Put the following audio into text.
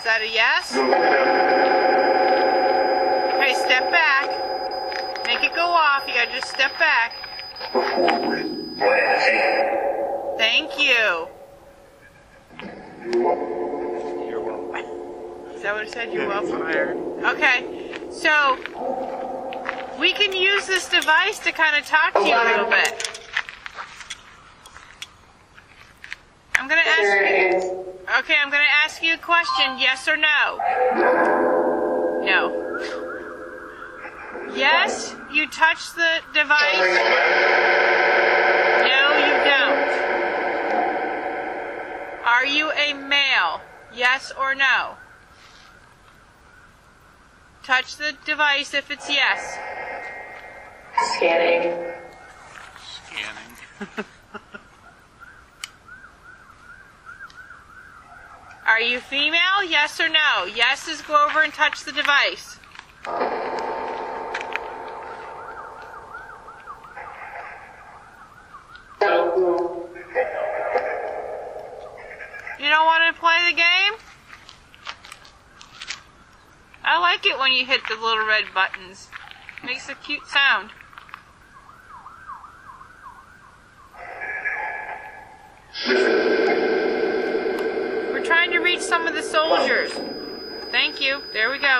Is that a yes? Okay, step back. Make it go off. You gotta just step back. Thank you. You're welcome. Is that what it said? You're welcome. Okay, so we can use this device to kind of talk to you a little bit. I'm gonna ask you a question, yes or no? No. Yes, you touch the device? No, you don't. Are you a male? Yes or no? Touch the device if it's yes. Scanning. Are you female? Yes or no? Yes is go over and touch the device. You don't want to play the game? I like it when you hit the little red buttons. Makes a cute sound. We're trying to reach some of the soldiers. Thank you. There we go.